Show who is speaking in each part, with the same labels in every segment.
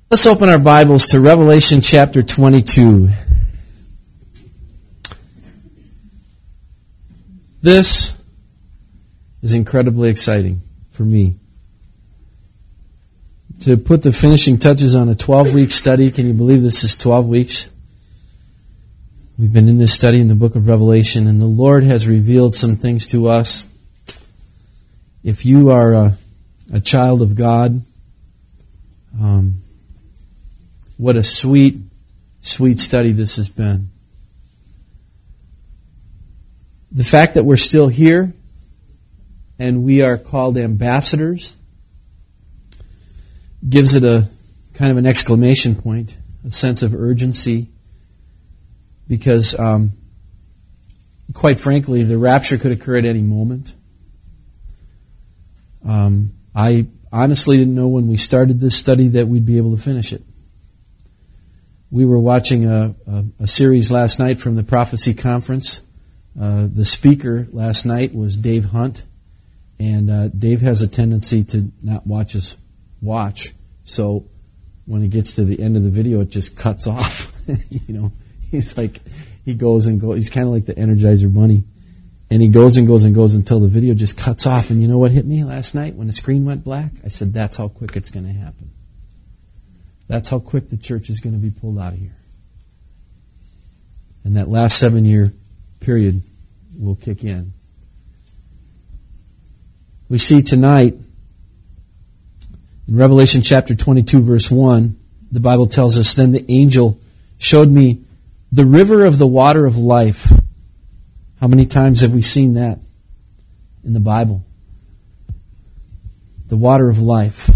Speaker 1: Let's open our Bibles to Revelation chapter 22. This is incredibly exciting for me. To put the finishing touches on a 12-week study, can you believe this is 12 weeks? We've been in this study in the book of Revelation, and the Lord has revealed some things to us. If you are a child of God, what a sweet, sweet study this has been. The fact that we're still here and we are called ambassadors gives it a kind of an exclamation point, a sense of urgency, because quite frankly, the rapture could occur at any moment. I honestly didn't know when we started this study that we'd be able to finish it. We were watching a series last night from the Prophecy Conference. The speaker last night was Dave Hunt, and Dave has a tendency to not watch his watch. So when he gets to the end of the video, it just cuts off. He's like, he goes and goes. He's kind of like the Energizer Bunny. And he goes and goes and goes until the video just cuts off. And you know what hit me last night when the screen went black? I said, that's how quick it's going to happen. That's how quick the church is going to be pulled out of here. And that last 7-year period will kick in. We see tonight, in Revelation chapter 22, verse 1, the Bible tells us, then the angel showed me the river of the water of life. How many times have we seen that in the Bible? The water of life.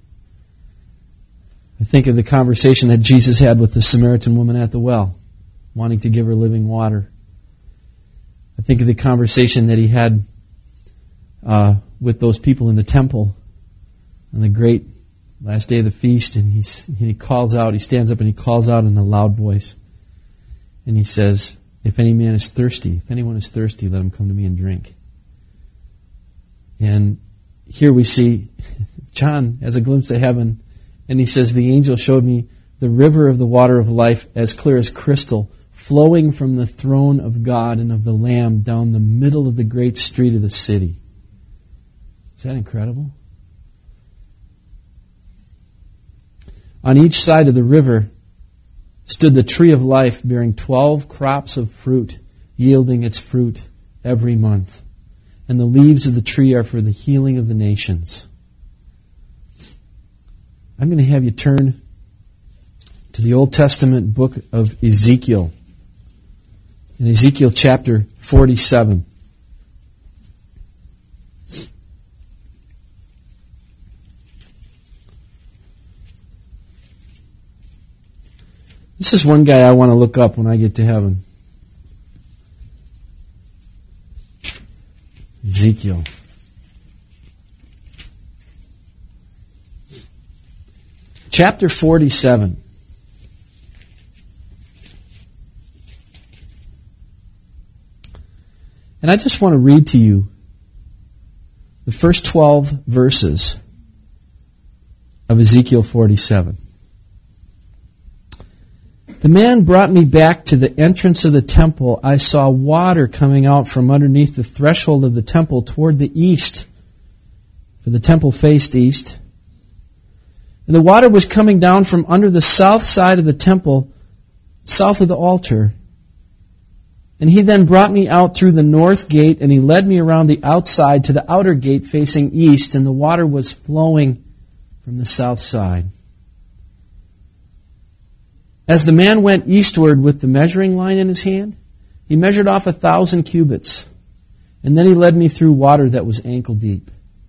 Speaker 1: I think of the conversation that Jesus had with the Samaritan woman at the well, wanting to give her living water. I think of the conversation that he had with those people in the temple on the great last day of the feast, and he calls out, he stands up and he calls out in a loud voice, and he says, if anyone is thirsty, let him come to me and drink. And here we see John has a glimpse of heaven, and he says, the angel showed me the river of the water of life as clear as crystal, flowing from the throne of God and of the Lamb down the middle of the great street of the city. Is that incredible? On each side of the river stood the tree of life, bearing 12 crops of fruit, yielding its fruit every month. And the leaves of the tree are for the healing of the nations. I'm going to have you turn to the Old Testament book of Ezekiel. In Ezekiel chapter 47. This is one guy I want to look up when I get to heaven. Ezekiel. Chapter 47. And I just want to read to you the first 12 verses of Ezekiel 47. The man brought me back to the entrance of the temple. I saw water coming out from underneath the threshold of the temple toward the east, for the temple faced east. And the water was coming down from under the south side of the temple, south of the altar. And he then brought me out through the north gate, and he led me around the outside to the outer gate facing east, and the water was flowing from the south side. As the man went eastward with the measuring line in his hand, he measured off 1,000 cubits, and then he led me through water that was ankle deep.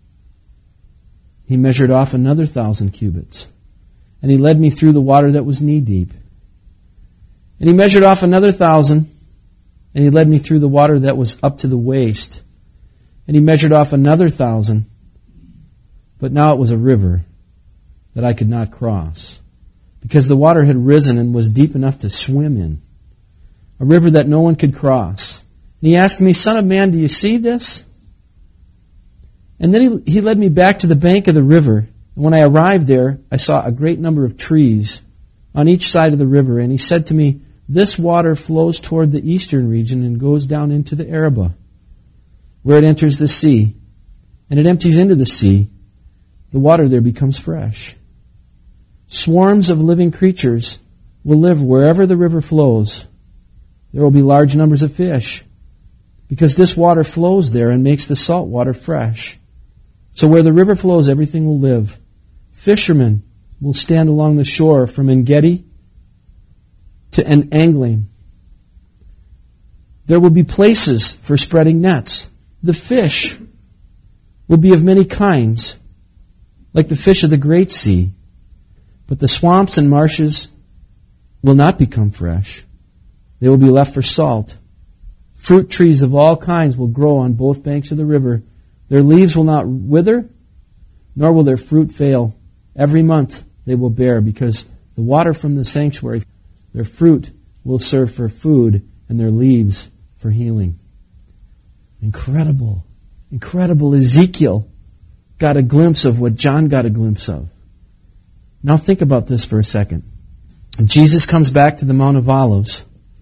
Speaker 1: He measured off another 1,000 cubits, and he led me through the water that was knee deep. And he measured off another 1,000, and he led me through the water that was up to the waist. And he measured off another 1,000, but now it was a river that I could not cross, because the water had risen and was deep enough to swim in, a river that no one could cross. And he asked me, Son of man, do you see this? And then he led me back to the bank of the river, And when I arrived there, I saw a great number of trees on each side of the river, and he said to me, "This water flows toward the eastern region and goes down into the Arabah, where it enters the sea, and it empties into the sea. The water there becomes fresh. Swarms of living creatures will live wherever the river flows. There will be large numbers of fish, because this water flows there and makes the salt water fresh. So where the river flows, everything will live. Fishermen will stand along the shore from En-Gedi to En-Eglaim. There will be places for spreading nets. The fish will be of many kinds, like the fish of the great sea. But the swamps and marshes will not become fresh. They will be left for salt. Fruit trees of all kinds will grow on both banks of the river. Their leaves will not wither, nor will their fruit fail. Every month they will bear, because the water from the sanctuary, their fruit will serve for food, and their leaves for healing." Incredible. Incredible. Ezekiel got a glimpse of what John got a glimpse of. Now think about this for a second. Jesus comes back to the Mount of Olives,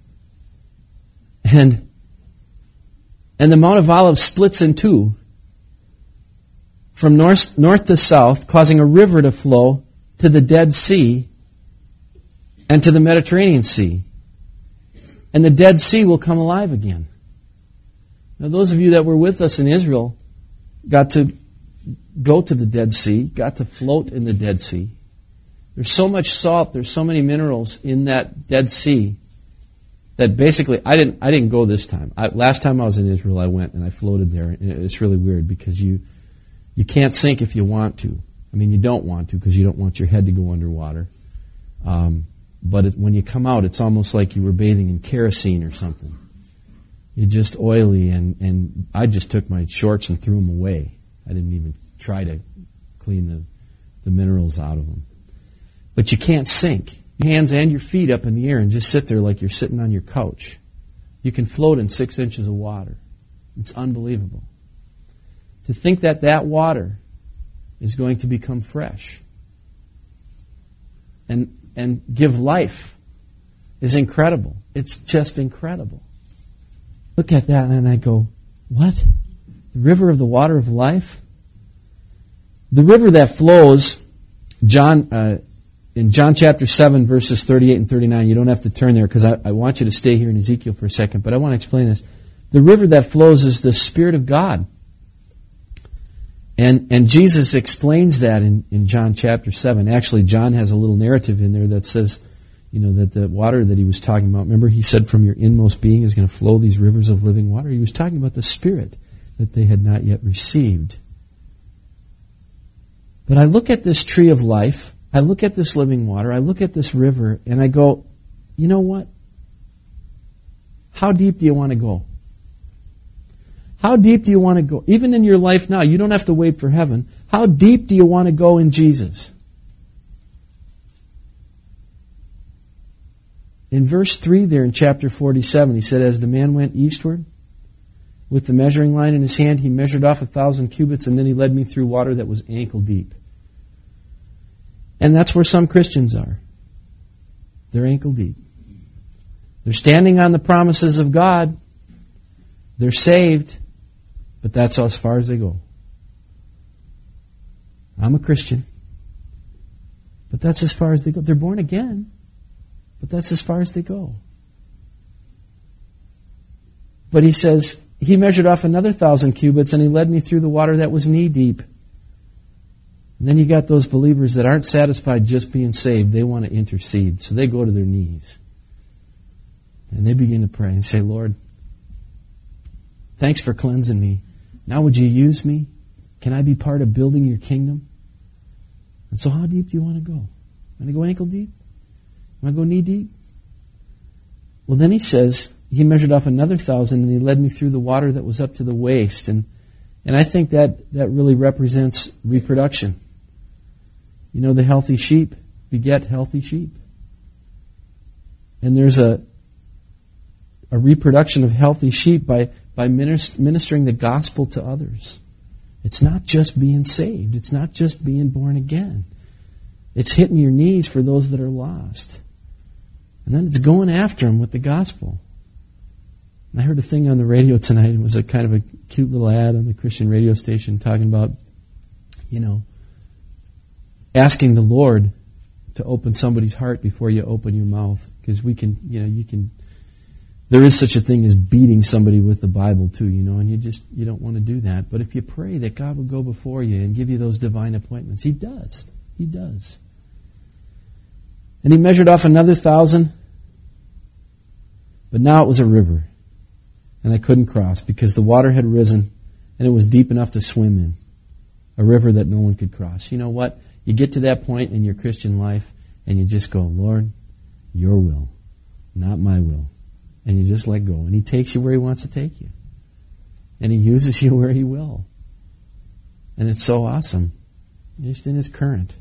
Speaker 1: and the Mount of Olives splits in two, from north to south, causing a river to flow to the Dead Sea and to the Mediterranean Sea. And the Dead Sea will come alive again. Now those of you that were with us in Israel got to go to the Dead Sea, got to float in the Dead Sea. There's so much salt, there's so many minerals in that Dead Sea that basically, I didn't go this time. Last time I was in Israel, I went and I floated there. And it's really weird because you can't sink if you want to. I mean, you don't want to because you don't want your head to go underwater. But when you come out, it's almost like you were bathing in kerosene or something. You're just oily, and I just took my shorts and threw them away. I didn't even try to clean the minerals out of them. But you can't sink. Your hands and your feet up in the air and just sit there like you're sitting on your couch. You can float in 6 inches of water. It's unbelievable. To think that water is going to become fresh and give life is incredible. It's just incredible. Look at that and I go, what? The river of the water of life? The river that flows, in John chapter 7, verses 38 and 39, you don't have to turn there because I want you to stay here in Ezekiel for a second, but I want to explain this. The river that flows is the Spirit of God. And Jesus explains that in John chapter 7. Actually, John has a little narrative in there that says, that the water that he was talking about, remember he said from your inmost being is going to flow these rivers of living water? He was talking about the Spirit that they had not yet received. But I look at this tree of life, I look at this living water, I look at this river, and I go, you know what? How deep do you want to go? How deep do you want to go? Even in your life now, you don't have to wait for heaven. How deep do you want to go in Jesus? In verse 3 there in chapter 47, he said, as the man went eastward, with the measuring line in his hand, he measured off 1,000 cubits, and then he led me through water that was ankle deep. And that's where some Christians are. They're ankle deep. They're standing on the promises of God. They're saved, but that's as far as they go. I'm a Christian, but that's as far as they go. They're born again, but that's as far as they go. But he says, he measured off another 1,000 cubits, and he led me through the water that was knee deep. And then you got those believers that aren't satisfied just being saved. They want to intercede, so they go to their knees. And they begin to pray and say, Lord, thanks for cleansing me. Now would you use me? Can I be part of building your kingdom? And so how deep do you want to go? Want to go ankle deep? Want to go knee deep? Well, then he says, he measured off another 1,000 and he led me through the water that was up to the waist. And I think that really represents reproduction. The healthy sheep beget healthy sheep. And there's a reproduction of healthy sheep by ministering the gospel to others It's not just being saved. It's not just being born again. It's hitting your knees for those that are lost. And then it's going after them with the gospel. And I heard a thing on the radio tonight. It was a kind of a cute little ad on the Christian radio station talking about, asking the Lord to open somebody's heart before you open your mouth. Because there is such a thing as beating somebody with the Bible too, and you don't want to do that. But if you pray that God will go before you and give you those divine appointments, He does. He does. And He measured off another 1,000, but now it was a river, and I couldn't cross because the water had risen and it was deep enough to swim in. A river that no one could cross. You know what? You get to that point in your Christian life and you just go, Lord, your will, not my will. And you just let go. And He takes you where He wants to take you. And He uses you where He will. And it's so awesome. Just in His current.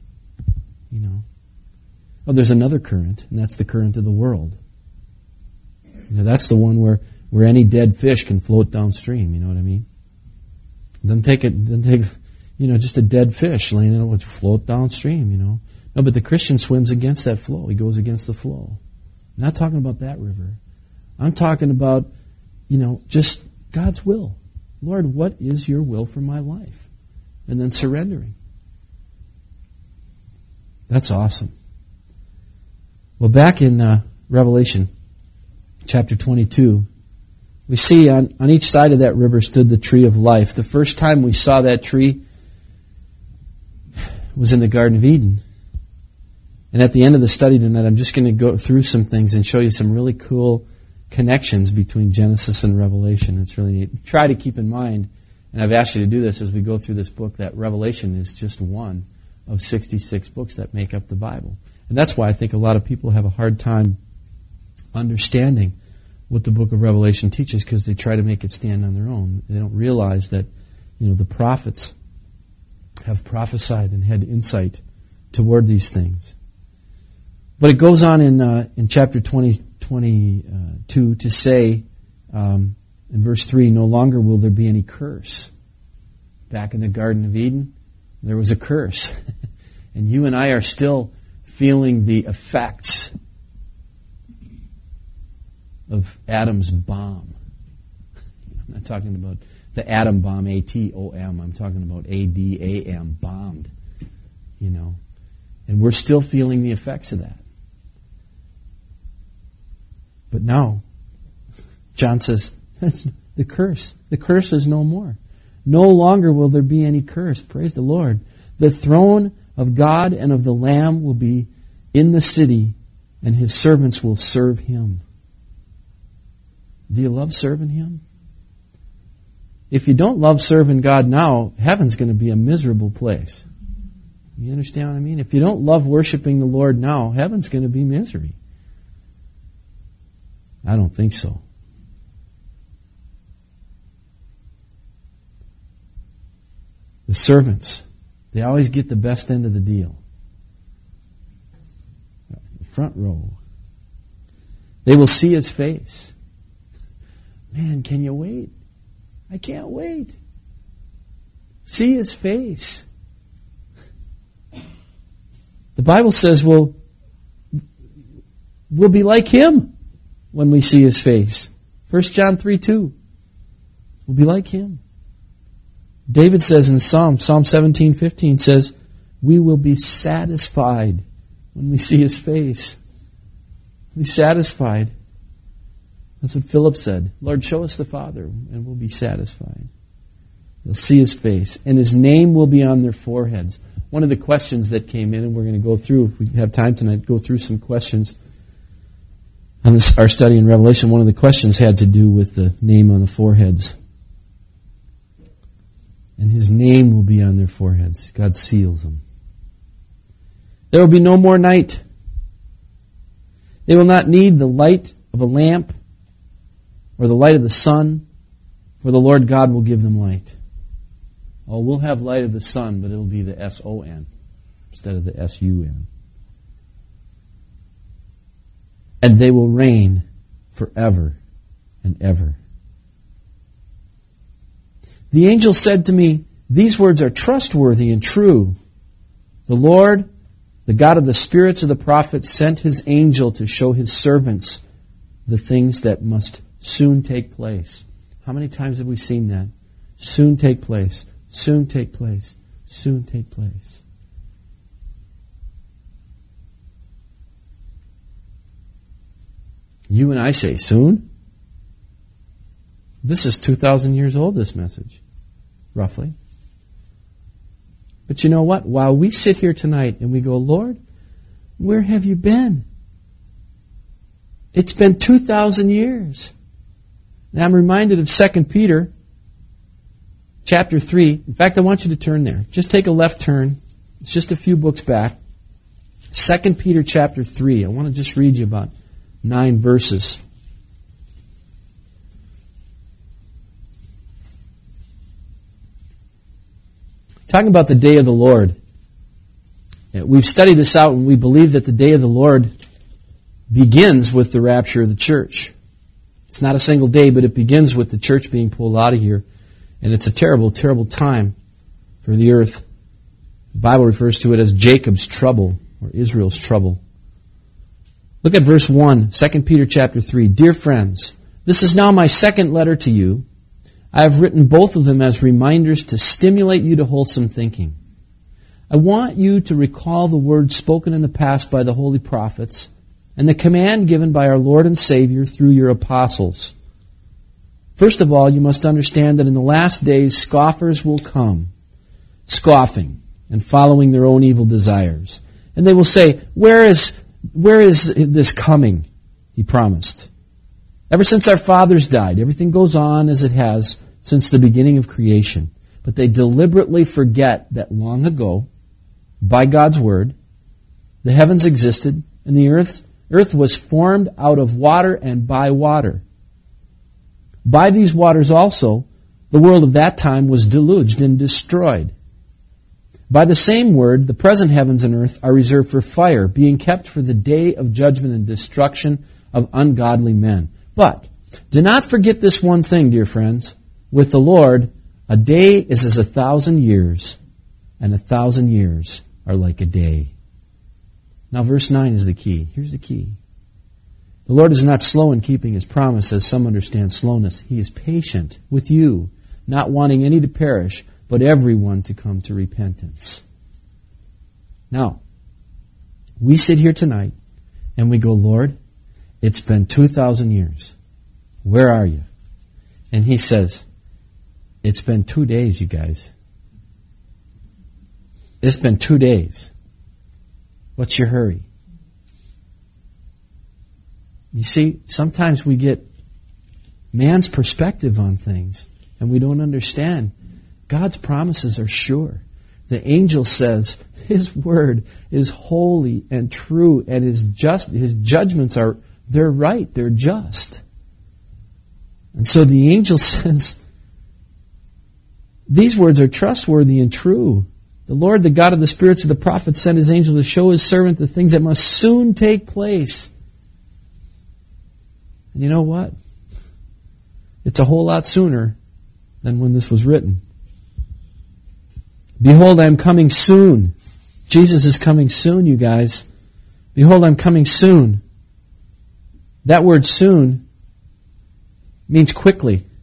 Speaker 1: Oh, there's another current, and that's the current of the world. That's the one where any dead fish can float downstream, you know what I mean? Then take just a dead fish laying in it would float downstream, No, but the Christian swims against that flow. He goes against the flow. I'm not talking about that river. I'm talking about, just God's will. Lord, what is your will for my life? And then surrendering. That's awesome. Well, back in Revelation chapter 22, we see on each side of that river stood the tree of life. The first time we saw that tree was in the Garden of Eden. And at the end of the study tonight, I'm just going to go through some things and show you some really cool connections between Genesis and Revelation. It's really neat. Try to keep in mind, and I've asked you to do this as we go through this book, that Revelation is just one of 66 books that make up the Bible. And that's why I think a lot of people have a hard time understanding what the book of Revelation teaches, because they try to make it stand on their own. They don't realize that, the prophets have prophesied and had insight toward these things. But it goes on in chapter 22 to say, in verse 3, no longer will there be any curse. Back in the Garden of Eden, there was a curse. And you and I are still feeling the effects of Adam's bomb. I'm not talking about the atom bomb, A-T-O-M. I'm talking about A-D-A-M, bombed. And we're still feeling the effects of that. But now, John says, the curse is no more. No longer will there be any curse. Praise the Lord. The throne of God and of the Lamb will be in the city, and His servants will serve Him. Do you love serving Him? If you don't love serving God now, heaven's going to be a miserable place. You understand what I mean? If you don't love worshiping the Lord now, heaven's going to be misery. I don't think so. The servants, they always get the best end of the deal. The front row. They will see His face. Man, can you wait? I can't wait. See His face. The Bible says we'll be like Him when we see His face. 1 John 3:2. We'll be like Him. David says in Psalm 17:15 says, we will be satisfied when we see His face. Be satisfied. That's what Philip said. Lord, show us the Father, and we'll be satisfied. They'll see His face, and His name will be on their foreheads. One of the questions that came in, and we're going to go through, if we have time tonight, go through some questions on our study in Revelation. One of the questions had to do with the name on the foreheads. And His name will be on their foreheads. God seals them. There will be no more night. They will not need the light of a lamp or the light of the sun, for the Lord God will give them light. Oh, we'll have light of the sun, but it'll be the S-O-N instead of the S-U-N. And they will reign forever and ever. The angel said to me, These words are trustworthy and true. The Lord, the God of the spirits of the prophets, sent His angel to show His servants the things that must soon take place. How many times have we seen that? Soon take place. Soon take place. Soon take place. You and I say, soon? This is 2,000 years old, this message, roughly. But you know what? While we sit here tonight and we go, Lord, where have you been? It's been 2,000 years. Now I'm reminded of 2 Peter chapter 3. In fact, I want you to turn there. Just take a left turn. It's just a few books back. 2 Peter chapter 3. I want to just read you about 9 verses. Talking about the day of the Lord. We've studied this out, and we believe that the day of the Lord begins with the rapture of the church. It's not a single day, but it begins with the church being pulled out of here. And it's a terrible, terrible time for the earth. The Bible refers to it as Jacob's trouble, or Israel's trouble. Look at verse 1, 2 Peter chapter 3. Dear friends, this is now my second letter to you. I have written both of them as reminders to stimulate you to wholesome thinking. I want you to recall the words spoken in the past by the holy prophets and the command given by our Lord and Savior through your apostles. First of all, you must understand that in the last days scoffers will come, scoffing and following their own evil desires. And they will say, Where is this coming? He promised. Ever since our fathers died, everything goes on as it has since the beginning of creation. But they deliberately forget that long ago, by God's word, the heavens existed and the earth was formed out of water and by water. By these waters also, the world of that time was deluged and destroyed. By the same word, the present heavens and earth are reserved for fire, being kept for the day of judgment and destruction of ungodly men. But do not forget this one thing, dear friends. With the Lord, a day is as 1,000 years, and 1,000 years are like a day. Now verse 9 is the key. Here's the key. The Lord is not slow in keeping His promise, as some understand slowness. He is patient with you, not wanting any to perish, but everyone to come to repentance. Now, we sit here tonight, and we go, Lord, it's been 2,000 years. Where are you? And He says, it's been 2 days, you guys. It's been 2 days. What's your hurry? You see, sometimes we get man's perspective on things, and we don't understand. God's promises are sure. The angel says His word is holy and true, and His judgments are, they're right, they're just. And so the angel says, these words are trustworthy and true. The Lord, the God of the spirits of the prophets, sent His angel to show His servant the things that must soon take place. And you know what? It's a whole lot sooner than when this was written. Behold, I am coming soon. Jesus is coming soon, you guys. Behold, I'm coming soon. That word soon means quickly. It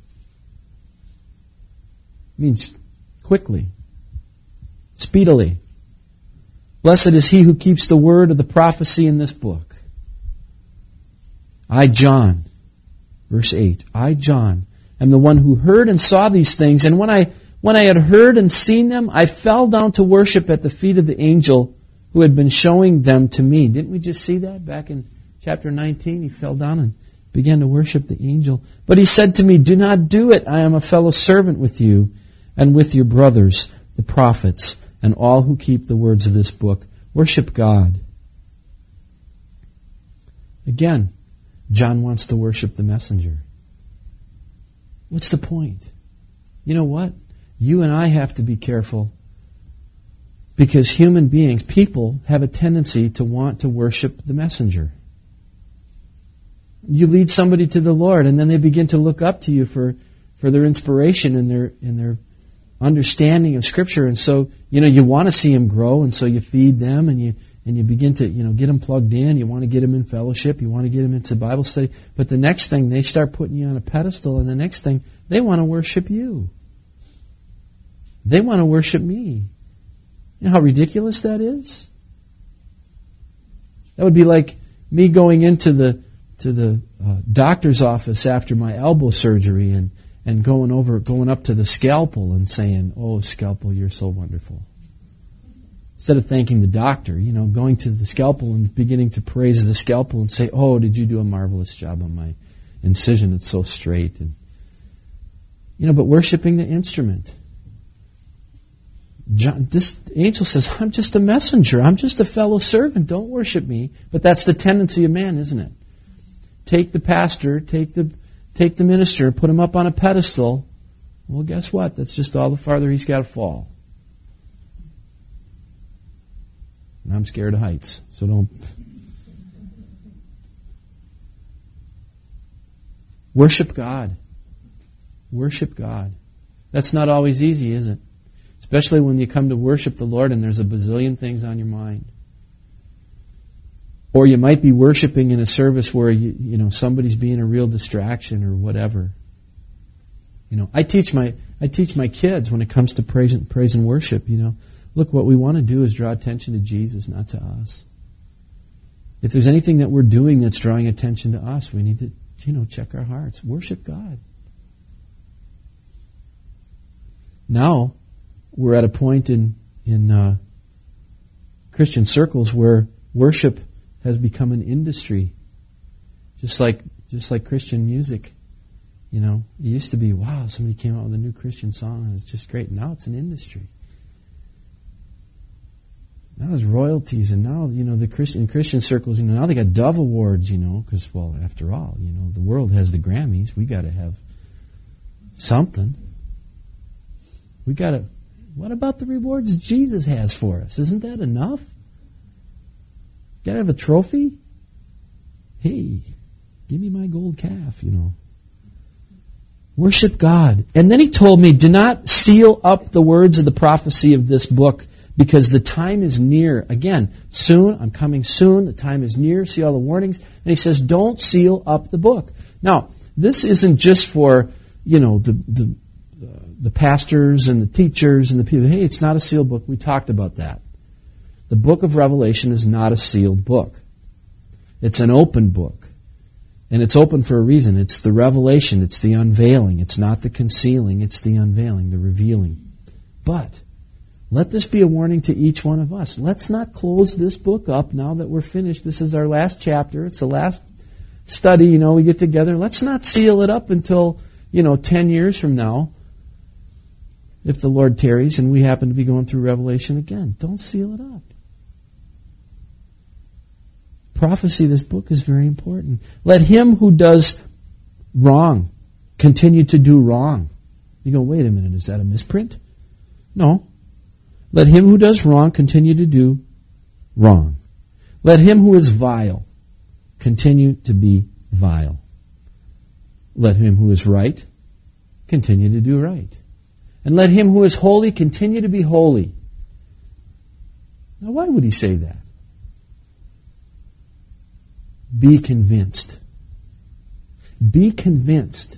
Speaker 1: means quickly. Speedily. Blessed is he who keeps the word of the prophecy in this book. I, John, verse 8, I, John, am the one who heard and saw these things, and when I had heard and seen them, I fell down to worship at the feet of the angel who had been showing them to me. Didn't we just see that back in chapter 19? He fell down and began to worship the angel. But he said to me, do not do it. I am a fellow servant with you and with your brothers, the prophets, and all who keep the words of this book. Worship God. Again, John wants to worship the messenger. What's the point? You know what? You and I have to be careful because human beings, people, have a tendency to want to worship the messenger. You lead somebody to the Lord and then they begin to look up to you for their inspiration and their understanding of Scripture, and so you want to see them grow, and so you feed them, and you begin to get them plugged in. You want to get them in fellowship. You want to get them into Bible study. But the next thing, they start putting you on a pedestal, and the next thing, they want to worship you. They want to worship me. You know how ridiculous that is? That would be like me going into the doctor's office after my elbow surgery and going up to the scalpel and saying, "Oh, scalpel, you're so wonderful." Instead of thanking the doctor, going to the scalpel and beginning to praise the scalpel and say, "Oh, did you do a marvelous job on my incision? It's so straight." And but worshiping the instrument. This angel says, "I'm just a messenger. I'm just a fellow servant. Don't worship me." But that's the tendency of man, isn't it? Take the pastor, take the minister, put him up on a pedestal. Well, guess what? That's just all the farther he's got to fall. And I'm scared of heights, so don't. Worship God. Worship God. That's not always easy, is it? Especially when you come to worship the Lord and there's a bazillion things on your mind. Or you might be worshiping in a service where somebody's being a real distraction or whatever. I teach my kids when it comes to praise and worship. Look, what we want to do is draw attention to Jesus, not to us. If there's anything that we're doing that's drawing attention to us, we need to check our hearts. Worship God. Now we're at a point in Christian circles where worship has become an industry, just like Christian music. It used to be, wow, somebody came out with a new Christian song and it's just great. Now it's an industry. Now there's royalties, and now the Christian circles. Now they got Dove Awards. Because after all, the world has the Grammys. We got to have something. We got to. What about the rewards Jesus has for us? Isn't that enough? Got to have a trophy? Hey, give me my gold calf, Worship God. And then he told me, do not seal up the words of the prophecy of this book, because the time is near. Again, soon, I'm coming soon, the time is near. See all the warnings? And he says, don't seal up the book. Now, this isn't just for, the pastors and the teachers and the people. Hey, it's not a sealed book. We talked about that. The book of Revelation is not a sealed book. It's an open book. And it's open for a reason. It's the revelation. It's the unveiling. It's not the concealing. It's the unveiling, the revealing. But let this be a warning to each one of us. Let's not close this book up now that we're finished. This is our last chapter. It's the last study, we get together. Let's not seal it up until, 10 years from now. If the Lord tarries and we happen to be going through Revelation again, don't seal it up. Prophecy, this book is very important. Let him who does wrong continue to do wrong. You go, wait a minute, is that a misprint? No. Let him who does wrong continue to do wrong. Let him who is vile continue to be vile. Let him who is right continue to do right. And let him who is holy continue to be holy. Now, why would he say that? Be convinced. Be convinced.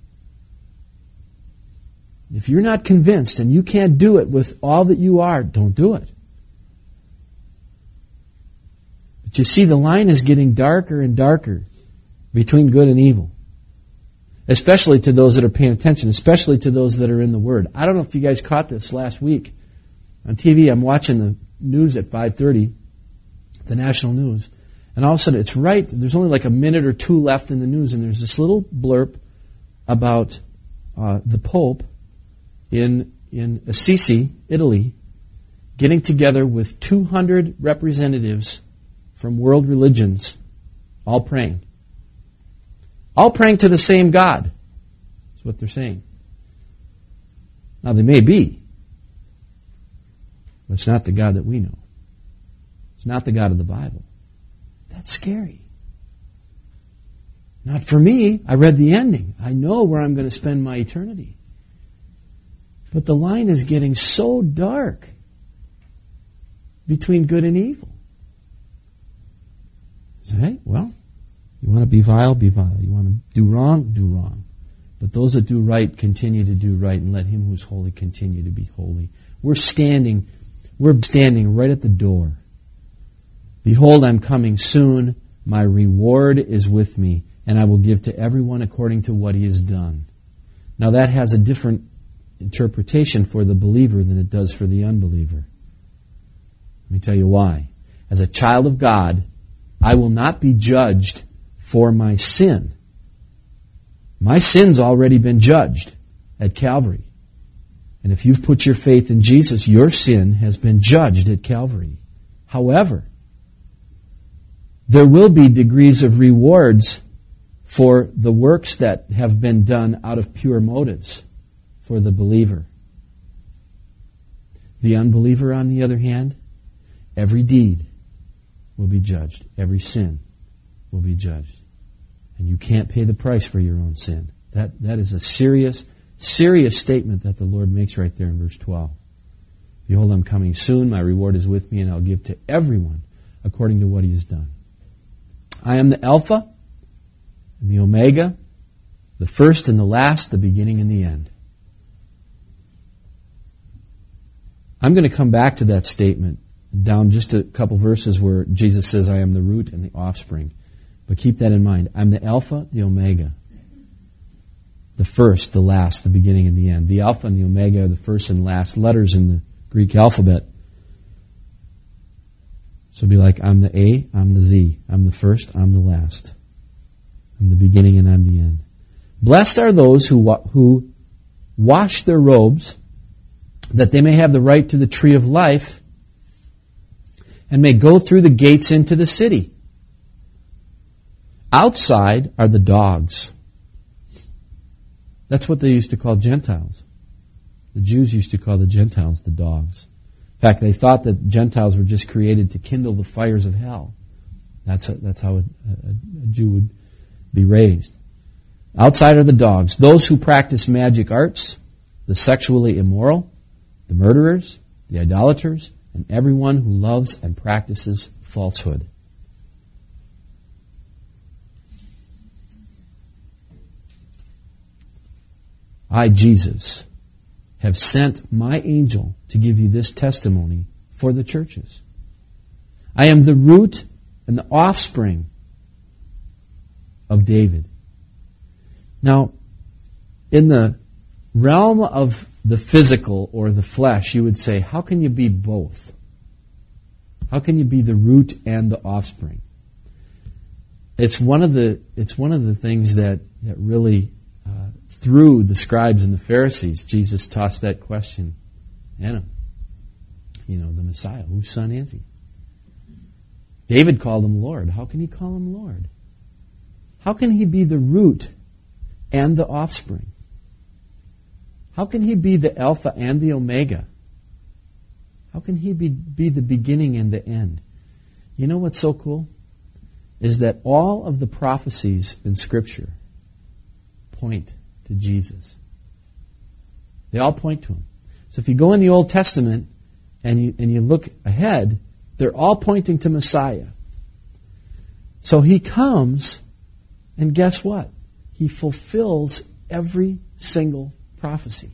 Speaker 1: If you're not convinced and you can't do it with all that you are, don't do it. But you see, the line is getting darker and darker between good and evil. Especially to those that are paying attention, especially to those that are in the Word. I don't know if you guys caught this last week. On TV, I'm watching the news at 5:30, the national news, and all of a sudden it's right, there's only like a minute or two left in the news, and there's this little blurb about the Pope in Assisi, Italy, getting together with 200 representatives from world religions, all praying. All praying to the same God. That's what they're saying. Now, they may be, but it's not the God that we know. It's not the God of the Bible. That's scary. Not for me. I read the ending. I know where I'm going to spend my eternity. But the line is getting so dark between good and evil. So, hey, well, you want to be vile, be vile. You want to do wrong, do wrong. But those that do right continue to do right, and let him who is holy continue to be holy. We're standing right at the door. Behold, I'm coming soon. My reward is with me, and I will give to everyone according to what he has done. Now that has a different interpretation for the believer than it does for the unbeliever. Let me tell you why. As a child of God, I will not be judged for my sin. My sin's already been judged at Calvary. And if you've put your faith in Jesus, your sin has been judged at Calvary. However, there will be degrees of rewards for the works that have been done out of pure motives for the believer. The unbeliever, on the other hand, every deed will be judged. Every sin will be judged. And you can't pay the price for your own sin. That is a serious statement that the Lord makes right there in verse 12. Behold, I'm coming soon. My reward is with me, and I'll give to everyone according to what he has done. I am the Alpha and the Omega, the first and the last, the beginning and the end. I'm going to come back to that statement down just a couple verses where Jesus says, I am the root and the offspring. But keep that in mind. I'm the Alpha, the Omega. The first, the last, the beginning and the end. The Alpha and the Omega are the first and last letters in the Greek alphabet. So it'd be like, I'm the A, I'm the Z. I'm the first, I'm the last. I'm the beginning and I'm the end. Blessed are those who wash their robes, that they may have the right to the tree of life, and may go through the gates into the city. Outside are the dogs. That's what they used to call Gentiles. The Jews used to call the Gentiles the dogs. In fact, they thought that Gentiles were just created to kindle the fires of hell. That's how a Jew would be raised. Outside are the dogs. Those who practice magic arts, the sexually immoral, the murderers, the idolaters, and everyone who loves and practices falsehood. I, Jesus, have sent my angel to give you this testimony for the churches. I am the root and the offspring of David. Now, in the realm of the physical or the flesh, you would say, how can you be both? How can you be the root and the offspring? It's one of the things that really through the scribes and the Pharisees, Jesus tossed that question at him. The Messiah, whose son is he? David called him Lord. How can he call him Lord? How can he be the root and the offspring? How can he be the Alpha and the Omega? How can he be the beginning and the end? You know what's so cool? Is that all of the prophecies in Scripture point to Jesus. They all point to him. So if you go in the Old Testament and you look ahead, they're all pointing to Messiah. So he comes, and guess what? He fulfills every single prophecy.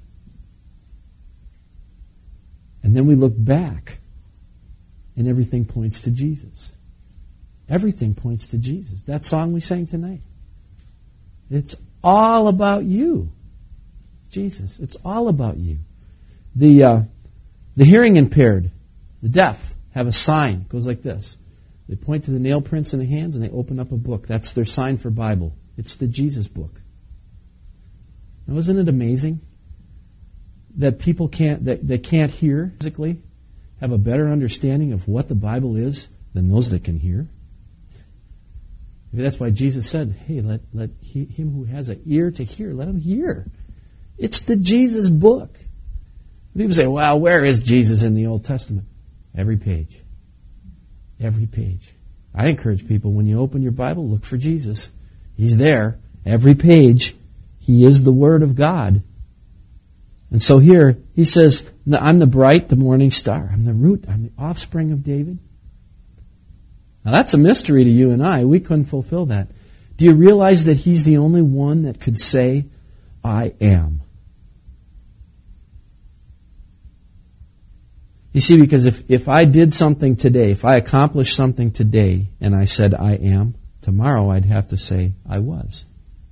Speaker 1: And then we look back, and everything points to Jesus. Everything points to Jesus. That song we sang tonight. It's all about you, Jesus. It's all about you. The hearing impaired, the deaf, have a sign. It goes like this. They point to the nail prints in the hands and they open up a book. That's their sign for Bible. It's the Jesus book. Now, isn't it amazing that people that can't hear physically have a better understanding of what the Bible is than those that can hear? Maybe that's why Jesus said, hey, let him who has an ear to hear, let him hear. It's the Jesus book. People say, well, where is Jesus in the Old Testament? Every page. Every page. I encourage people, when you open your Bible, look for Jesus. He's there. Every page. He is the Word of God. And so here, he says, I'm the bright, the morning star. I'm the root, I'm the offspring of David. Now that's a mystery to you and I. We couldn't fulfill that. Do you realize that he's the only one that could say, I am? You see, because if I did something today, if I accomplished something today, and I said I am, tomorrow I'd have to say I was.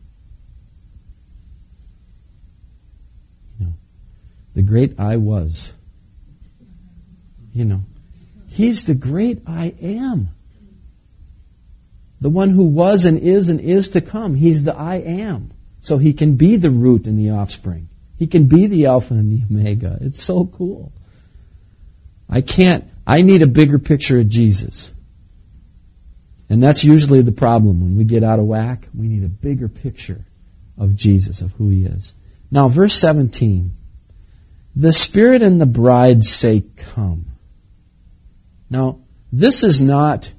Speaker 1: You know, the great I was. You know, he's the great I am. The one who was and is to come. He's the I am. So he can be the root and the offspring. He can be the Alpha and the Omega. It's so cool. I need a bigger picture of Jesus. And that's usually the problem. When we get out of whack, we need a bigger picture of Jesus, of who he is. Now, verse 17. The Spirit and the bride say, come. Now, this is not...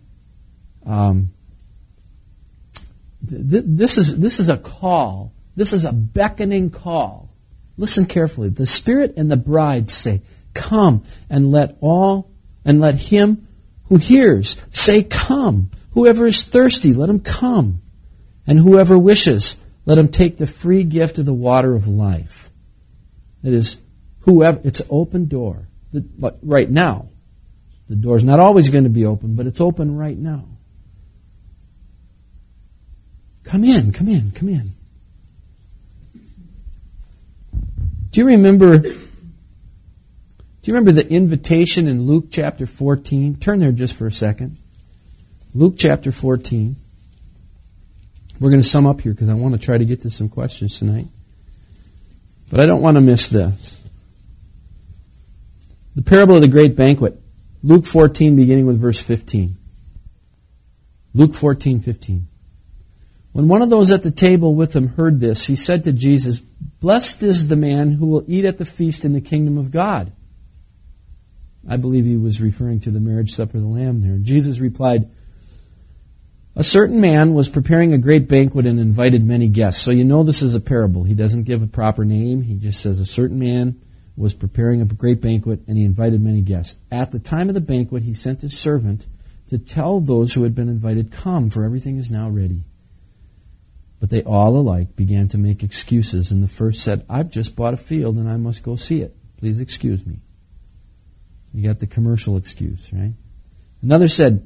Speaker 1: This is a call. This is a beckoning call. Listen carefully. The Spirit and the bride say, come, and let him who hears say, come. Whoever is thirsty, let him come. And whoever wishes, let him take the free gift of the water of life. It is whoever, it's an open door. But right now, the door's not always going to be open, but it's open right now. Come in, come in, come in. Do you remember the invitation in Luke chapter 14? Turn there just for a second. Luke chapter 14. We're going to sum up here because I want to try to get to some questions tonight. But I don't want to miss this. The parable of the great banquet. Luke 14 beginning with verse 15. Luke 14:15. When one of those at the table with him heard this, he said to Jesus, blessed is the man who will eat at the feast in the kingdom of God. I believe he was referring to the marriage supper of the Lamb there. Jesus replied, a certain man was preparing a great banquet and invited many guests. So you know this is a parable. He doesn't give a proper name. He just says a certain man was preparing a great banquet and he invited many guests. At the time of the banquet, he sent his servant to tell those who had been invited, come, for everything is now ready. But they all alike began to make excuses, and the first said, I've just bought a field and I must go see it. Please excuse me. You got the commercial excuse, right? Another said,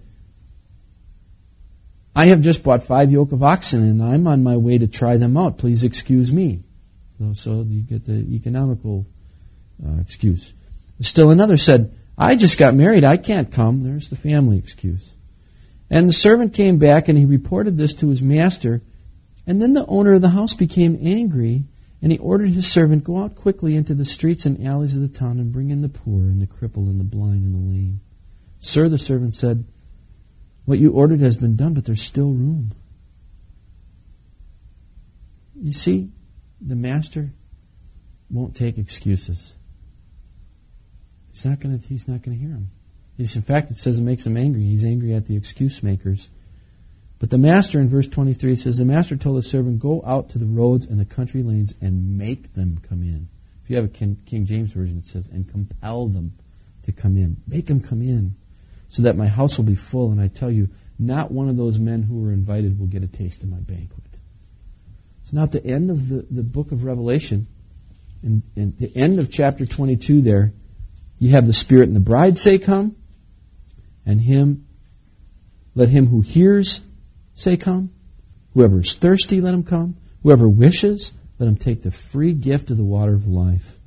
Speaker 1: I have just bought 5 yoke of oxen and I'm on my way to try them out. Please excuse me. So you get the economical excuse. Still another said, I just got married. I can't come. There's the family excuse. And the servant came back and he reported this to his master. And then the owner of the house became angry, and he ordered his servant, go out quickly into the streets and alleys of the town and bring in the poor and the crippled and the blind and the lame. Sir, the servant said, what you ordered has been done, but there's still room. You see, the master won't take excuses. He's not going to hear them. In fact, it says it makes him angry. He's angry at the excuse makers. But the master, in verse 23, says, the master told his servant, go out to the roads and the country lanes and make them come in. If you have a King James Version, it says, and compel them to come in. Make them come in so that my house will be full. And I tell you, not one of those men who were invited will get a taste of my banquet. So now at the end of the book of Revelation, in the end of chapter 22 there, you have the Spirit and the bride say, come, and let him who hears say, come. Whoever is thirsty, let him come. Whoever wishes, let him take the free gift of the water of life.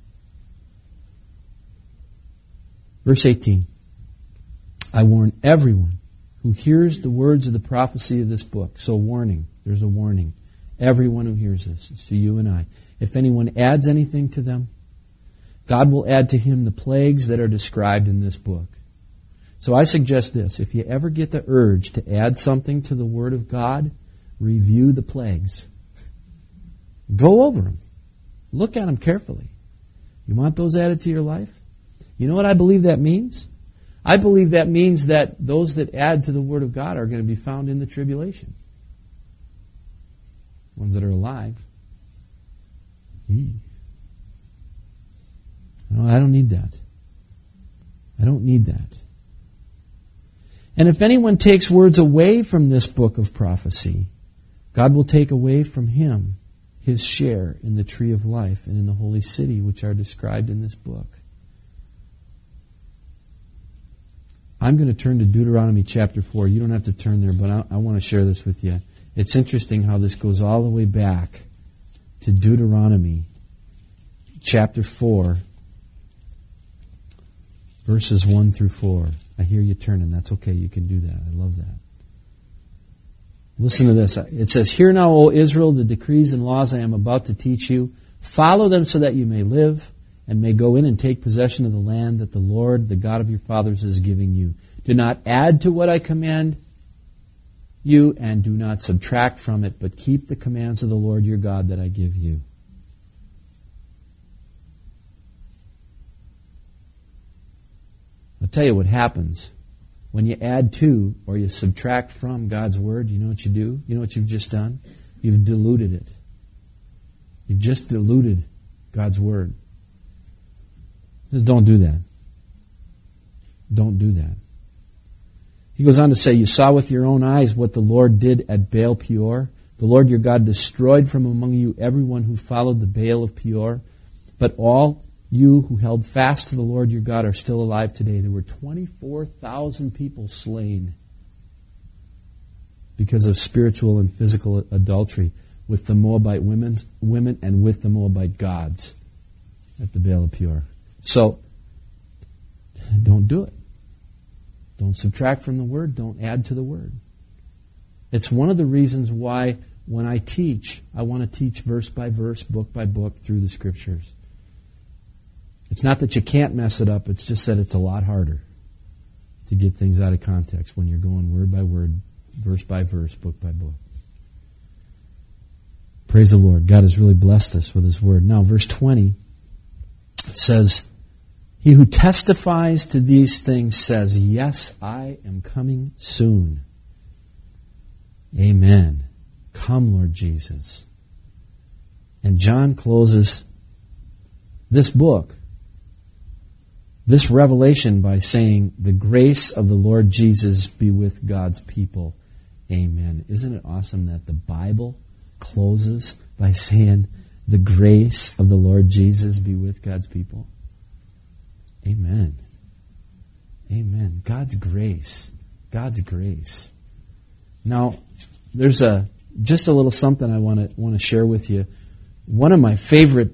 Speaker 1: Verse 18. I warn everyone who hears the words of the prophecy of this book. So warning. There's a warning. Everyone who hears this. It's to you and I. If anyone adds anything to them, God will add to him the plagues that are described in this book. So I suggest this. If you ever get the urge to add something to the Word of God, review the plagues. Go over them. Look at them carefully. You want those added to your life? You know what I believe that means? I believe that means that those that add to the Word of God are going to be found in the tribulation. Ones that are alive. No, I don't need that. I don't need that. And if anyone takes words away from this book of prophecy, God will take away from him his share in the tree of life and in the holy city which are described in this book. I'm going to turn to Deuteronomy chapter 4. You don't have to turn there, but I want to share this with you. It's interesting how this goes all the way back to Deuteronomy chapter 4, verses 1 through 4. I hear you turning. That's okay. You can do that. I love that. Listen to this. It says, "Hear now, O Israel, the decrees and laws I am about to teach you. Follow them so that you may live and may go in and take possession of the land that the Lord, the God of your fathers, is giving you. Do not add to what I command you, and do not subtract from it, but keep the commands of the Lord your God that I give you." I'll tell you what happens. When you add to or you subtract from God's Word, you know what you do? You know what you've just done? You've diluted it. You've just diluted God's Word. Just don't do that. Don't do that. He goes on to say, "You saw with your own eyes what the Lord did at Baal Peor. The Lord your God destroyed from among you everyone who followed the Baal of Peor. But all you who held fast to the Lord your God are still alive today." There were 24,000 people slain because of spiritual and physical adultery with the Moabite women and with the Moabite gods at the Baal of Peor. So, don't do it. Don't subtract from the Word. Don't add to the Word. It's one of the reasons why when I teach, I want to teach verse by verse, book by book through the Scriptures. It's not that you can't mess it up, it's just that it's a lot harder to get things out of context when you're going word by word, verse by verse, book by book. Praise the Lord. God has really blessed us with His Word. Now, verse 20 says, "He who testifies to these things says, 'Yes, I am coming soon.' Amen. Come, Lord Jesus." And John closes this book, this revelation, by saying, "The grace of the Lord Jesus be with God's people. Amen." Isn't it awesome that the Bible closes by saying, "The grace of the Lord Jesus be with God's people"? Amen. Amen. God's grace. God's grace. Now, there's just a little something I want to share with you. One of my favorite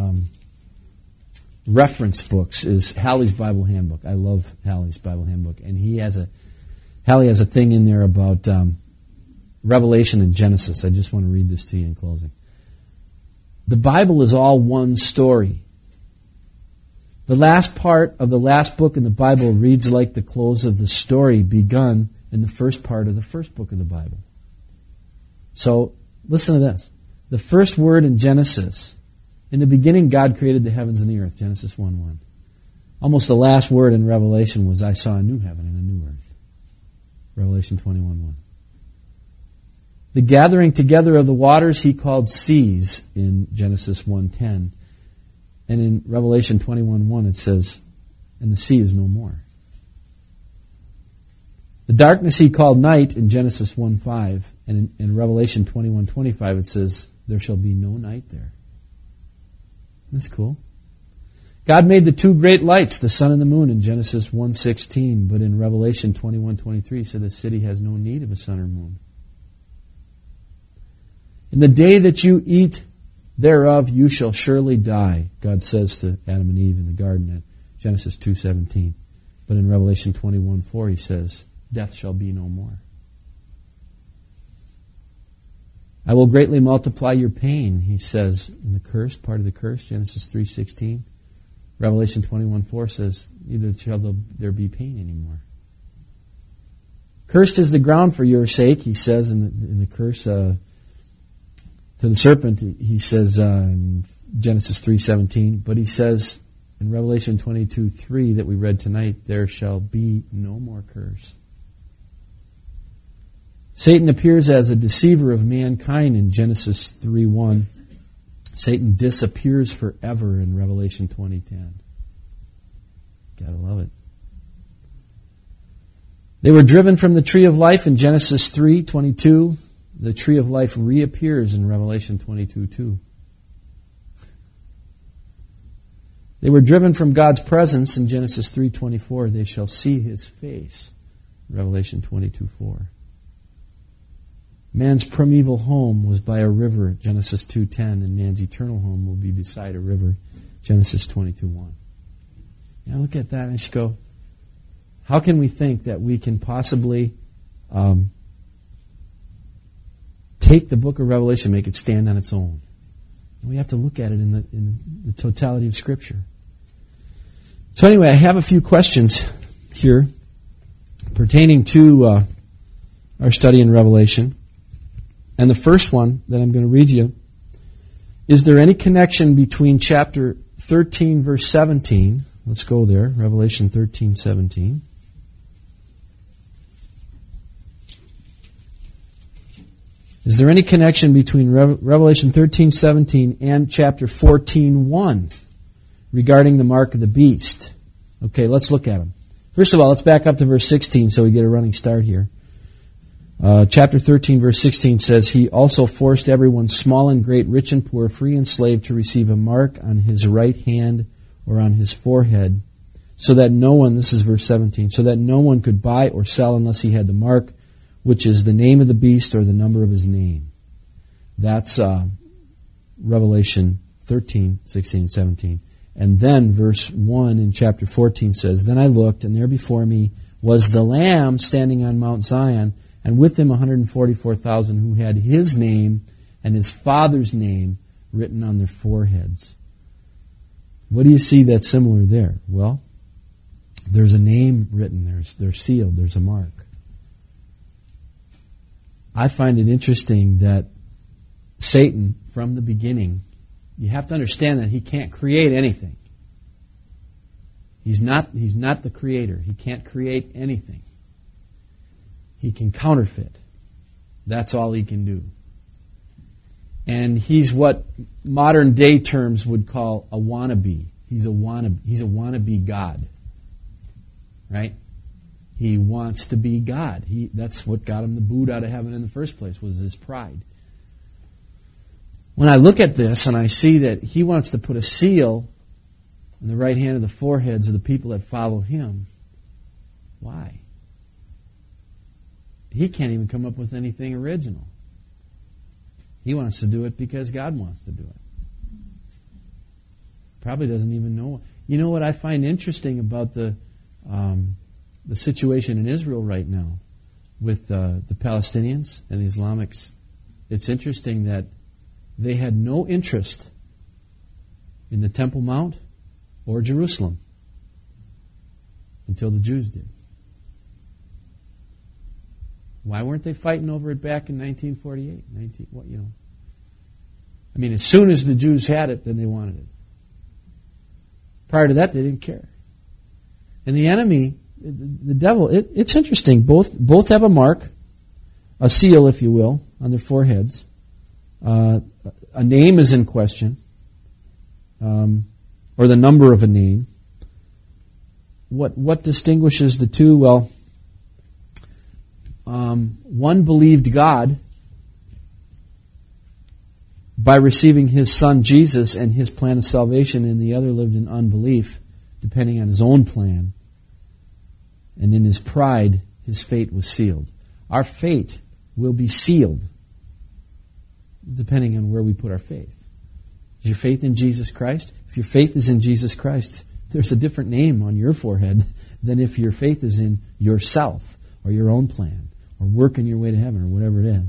Speaker 1: reference books is Halley's Bible Handbook. I love Halley's Bible Handbook, and Halley has a thing in there about Revelation and Genesis. I just want to read this to you in closing. The Bible is all one story. The last part of the last book in the Bible reads like the close of the story begun in the first part of the first book of the Bible. So, listen to this. The first word in Genesis: in the beginning God created the heavens and the earth, Genesis 1:1. Almost the last word in Revelation was, "I saw a new heaven and a new earth," Revelation 21:1. The gathering together of the waters He called seas in Genesis 1:10. And in Revelation 21:1 it says, "And the sea is no more." The darkness He called night in Genesis 1:5. And in Revelation 21:25 it says, "There shall be no night there." That's cool. God made the two great lights, the sun and the moon, in Genesis 1:16. But in Revelation 21:23 it said the city has no need of a sun or moon. "In the day that you eat thereof you shall surely die," God says to Adam and Eve in the garden at Genesis 2:17. But in Revelation 21:4 He says, "Death shall be no more." "I will greatly multiply your pain," He says in the curse, part of the curse, Genesis 3:16. Revelation 21:4 says, "Neither shall there be pain anymore." "Cursed is the ground for your sake," He says in the curse to the serpent. He says in Genesis 3:17, but He says in Revelation 22:3 that we read tonight, "There shall be no more curse." Satan appears as a deceiver of mankind in Genesis 3:1. Satan disappears forever in Revelation 20:10. Gotta love it. They were driven from the tree of life in Genesis 3:22. The tree of life reappears in Revelation 22:2. They were driven from God's presence in Genesis 3:24. They shall see His face. Revelation 22:4. Man's primeval home was by a river, Genesis 2:10, and man's eternal home will be beside a river, Genesis 22:1. Now look at that and just go, how can we think that we can possibly take the book of Revelation and make it stand on its own? We have to look at it in the totality of Scripture. So anyway, I have a few questions here pertaining to our study in Revelation. And the first one that I'm going to read you, is there any connection between chapter 13, verse 17? Let's go there, Revelation 13:17. Is there any connection between Revelation 13:17 and chapter 14:1 regarding the mark of the beast? Okay, let's look at them. First of all, let's back up to verse 16 so we get a running start here. Chapter 13, verse 16 says, He also forced everyone, small and great, rich and poor, free and slave, to receive a mark on his right hand or on his forehead, so that no one, this is verse 17, so that no one could buy or sell unless he had the mark, which is the name of the beast or the number of his name. That's Revelation 13, 16, and 17. And then verse 1 in chapter 14 says, Then I looked, and there before me was the Lamb standing on Mount Zion, and with him 144,000 who had his name and his Father's name written on their foreheads. What do you see that's similar there? Well, there's a name written, they're sealed, there's a mark. I find it interesting that Satan, from the beginning, you have to understand that he can't create anything. He's not the creator. He can't create anything. He can counterfeit. That's all he can do. And he's what modern day terms would call a wannabe. He's a wannabe God. Right? He wants to be God. That's what got him the boot out of heaven in the first place, was his pride. When I look at this and I see that he wants to put a seal in the right hand of the foreheads of the people that follow him, why? He can't even come up with anything original. He wants to do it because God wants to do it. Probably doesn't even know. You know what I find interesting about the situation in Israel right now with the Palestinians and the Islamics? It's interesting that they had no interest in the Temple Mount or Jerusalem until the Jews did. Why weren't they fighting over it back in 1948? I mean, as soon as the Jews had it, then they wanted it. Prior to that, they didn't care. And the enemy, the devil, it's interesting. Both have a mark, a seal, if you will, on their foreheads. A name is in question, or the number of a name. What distinguishes the two? Well, one believed God by receiving his son Jesus and his plan of salvation, and the other lived in unbelief, depending on his own plan. And in his pride, his fate was sealed. Our fate will be sealed, depending on where we put our faith. Is your faith in Jesus Christ? If your faith is in Jesus Christ, there's a different name on your forehead than if your faith is in yourself or your own plan or working your way to heaven or whatever it is.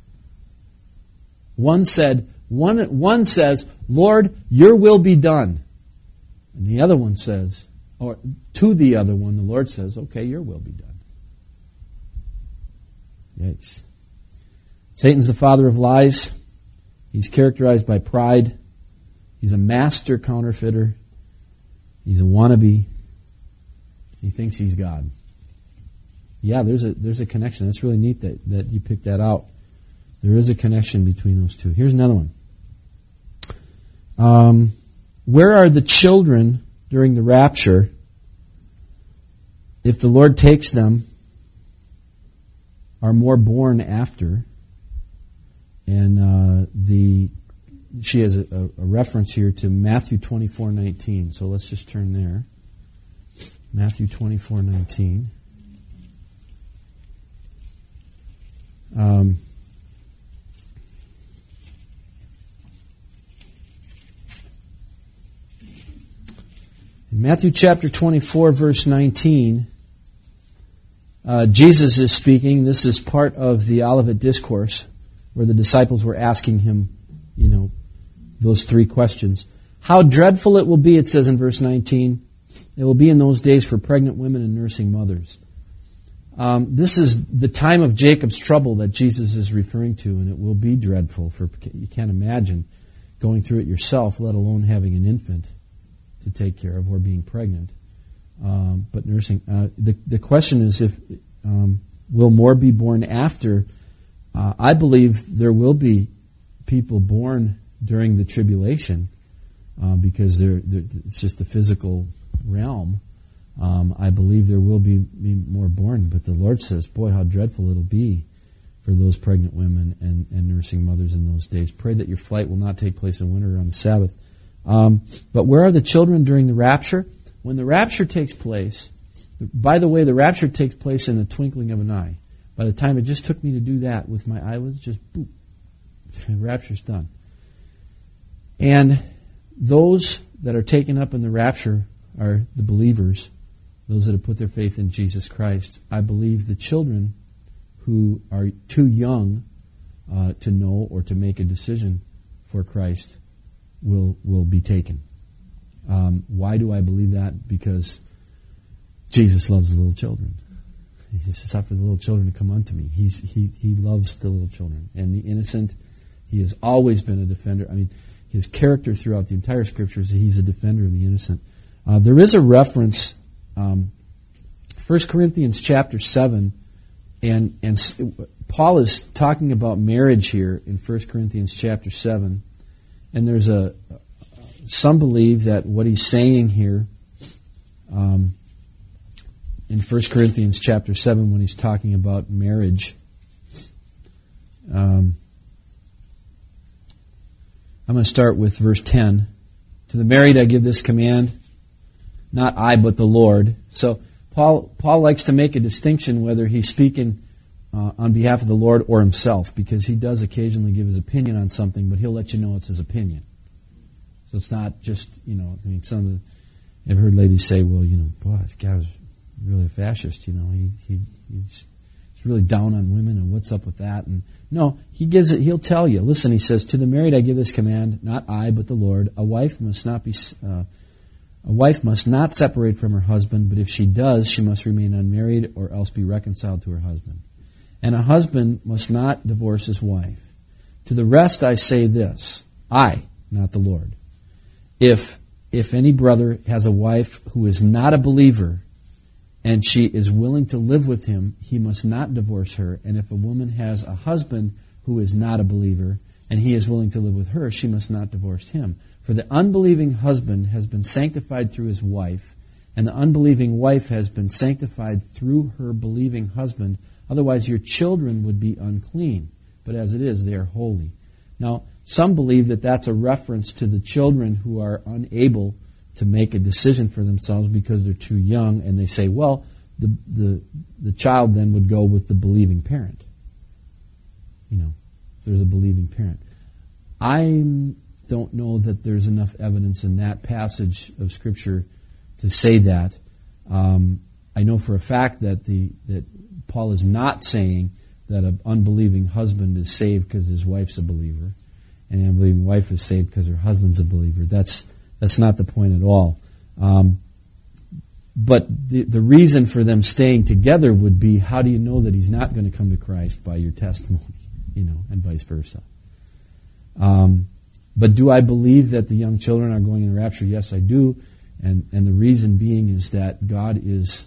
Speaker 1: One says, Lord, your will be done. And the other one says, or to the other one, the Lord says, okay, your will be done. Yikes. Satan's the father of lies. He's characterized by pride. He's a master counterfeiter. He's a wannabe. He thinks he's God. Yeah, there's a connection. That's really neat that you picked that out. There is a connection between those two. Here's another one. Where are the children during the rapture if the Lord takes them, are more born after. And she has a reference here to Matthew 24:19. So let's just turn there. Matthew 24:19. In Matthew chapter 24, verse 19, Jesus is speaking. This is part of the Olivet Discourse, where the disciples were asking him, those three questions. How dreadful it will be, it says in verse 19, it will be in those days for pregnant women and nursing mothers. This is the time of Jacob's trouble that Jesus is referring to, and it will be dreadful. You can't imagine going through it yourself, let alone having an infant to take care of or being pregnant. But nursing, the question is if will more be born after? I believe there will be people born during the tribulation because it's just a physical realm. I believe there will be more born, but the Lord says, boy, how dreadful it'll be for those pregnant women and nursing mothers in those days. Pray that your flight will not take place in winter or on the Sabbath. But where are the children during the rapture? When the rapture takes place, by the way, the rapture takes place in the twinkling of an eye. By the time it just took me to do that with my eyelids, just boop, the rapture's done. And those that are taken up in the rapture are the believers, those that have put their faith in Jesus Christ. I believe the children who are too young to know or to make a decision for Christ will be taken. Why do I believe that? Because Jesus loves the little children. He says, suffer the little children to come unto me. He loves the little children. And the innocent, he has always been a defender. I mean, his character throughout the entire Scriptures, he's a defender of the innocent. There is a reference, 1 Corinthians chapter 7, and Paul is talking about marriage here in 1 Corinthians chapter 7. And there's some believe that what he's saying here in 1 Corinthians chapter 7 when he's talking about marriage, I'm going to start with verse 10. To the married I give this command, not I but the Lord. So Paul likes to make a distinction whether he's speaking on behalf of the Lord or himself, because he does occasionally give his opinion on something, but he'll let you know it's his opinion. So it's not just, I've heard ladies say, well, boy, this guy was really a fascist, he's really down on women, and what's up with that? And no, he'll tell you. Listen, he says, to the married I give this command, not I, but the Lord. A wife must not separate from her husband, but if she does, she must remain unmarried or else be reconciled to her husband. And a husband must not divorce his wife. To the rest I say this, I, not the Lord. If any brother has a wife who is not a believer, and she is willing to live with him, he must not divorce her. And if a woman has a husband who is not a believer, and he is willing to live with her, she must not divorce him. For the unbelieving husband has been sanctified through his wife, and the unbelieving wife has been sanctified through her believing husband. Otherwise your children would be unclean, but as it is, they are holy. Now, some believe that that's a reference to the children who are unable to make a decision for themselves because they're too young, and they say, well, the child then would go with the believing parent. If there's a believing parent. I don't know that there's enough evidence in that passage of Scripture to say that. I know for a fact that Paul is not saying that an unbelieving husband is saved because his wife's a believer, and an unbelieving wife is saved because her husband's a believer. That's not the point at all. But the reason for them staying together would be, how do you know that he's not going to come to Christ? By your testimony, and vice versa. But do I believe that the young children are going in the rapture? Yes, I do. And the reason being is that God is,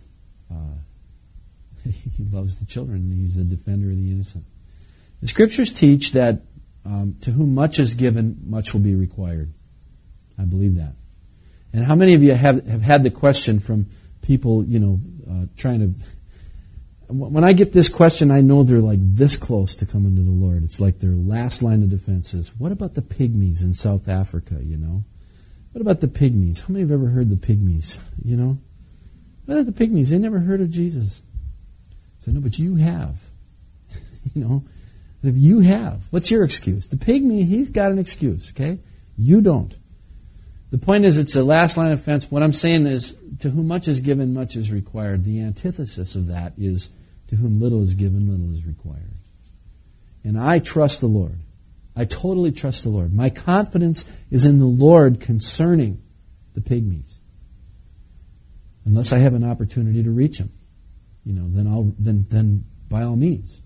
Speaker 1: He loves the children. He's the defender of the innocent. The Scriptures teach that to whom much is given, much will be required. I believe that. And how many of you have had the question from people, trying to... When I get this question, I know they're like this close to coming to the Lord. It's like their last line of defense is, what about the pygmies in South Africa, What about the pygmies? How many have ever heard the pygmies, What about the pygmies? They never heard of Jesus. I said, no, but you have. If you have, what's your excuse? The pygmy, he's got an excuse, okay? You don't. The point is, it's the last line of defense. What I'm saying is, to whom much is given, much is required. The antithesis of that is, to whom little is given, little is required. And I trust the Lord. I totally trust the Lord. My confidence is in the Lord concerning the pygmies. Unless I have an opportunity to reach them, then by all means,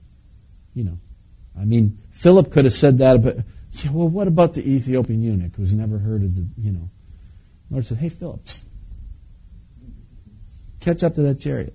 Speaker 1: Philip could have said that, but what about the Ethiopian eunuch who's never heard of the, The Lord said, hey, Philip, catch up to that chariot.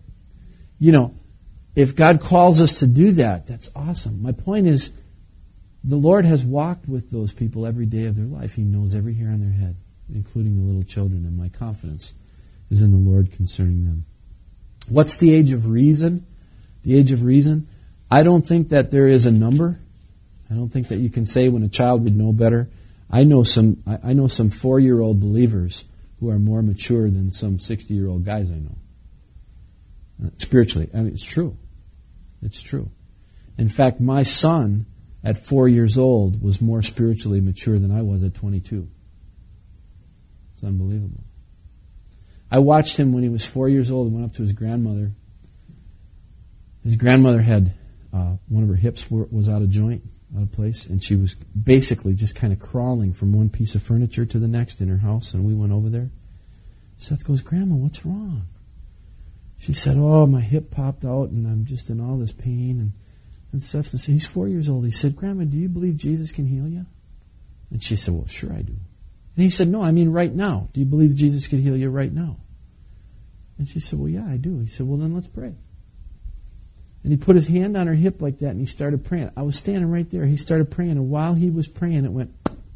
Speaker 1: If God calls us to do that, that's awesome. My point is, the Lord has walked with those people every day of their life. He knows every hair on their head, including the little children, and my confidence is in the Lord concerning them. What's the age of reason? The age of reason? I don't think that there is a number. I don't think that you can say when a child would know better. I know some 4-year-old believers who are more mature than some 60-year-old guys I know. Spiritually. It's true. It's true. In fact, my son at 4 years old was more spiritually mature than I was at 22. It's unbelievable. I watched him when he was 4 years old and went up to his grandmother. His grandmother had one of her hips was out of joint, out of place, and she was basically just kind of crawling from one piece of furniture to the next in her house, and we went over there. Seth goes, Grandma, what's wrong? She said, oh, my hip popped out, and I'm just in all this pain. And Seth said, he's 4 years old. He said, Grandma, do you believe Jesus can heal you? And she said, well, sure I do. And he said, no, I mean right now. Do you believe Jesus can heal you right now? And she said, well, yeah, I do. He said, well, then let's pray. And he put his hand on her hip like that, and he started praying. I was standing right there. He started praying, and while he was praying, it went...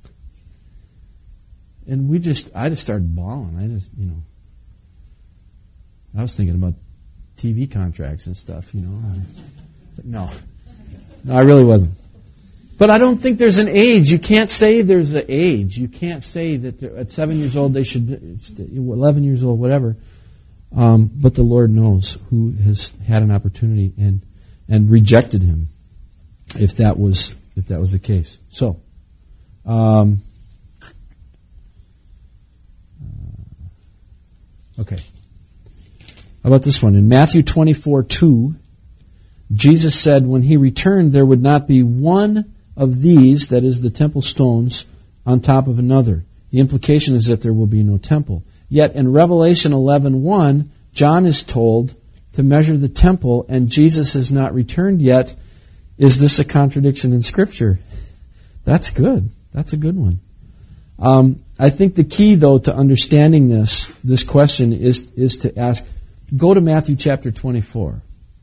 Speaker 1: And I just started bawling. I was thinking about TV contracts and stuff, No, I really wasn't. But I don't think there's an age. You can't say there's an age. You can't say that at 7 years old they should, 11 years old, whatever. But the Lord knows who has had an opportunity and rejected him, if that was the case. So, okay. How about this one? In Matthew 24:2, Jesus said, when he returned, there would not be one of these, that is the temple stones, on top of another. The implication is that there will be no temple. Yet in Revelation 11:1, John is told to measure the temple, and Jesus has not returned yet. Is this a contradiction in Scripture? That's good. That's a good one. I think the key, though, to understanding this question is to ask, go to Matthew chapter 24.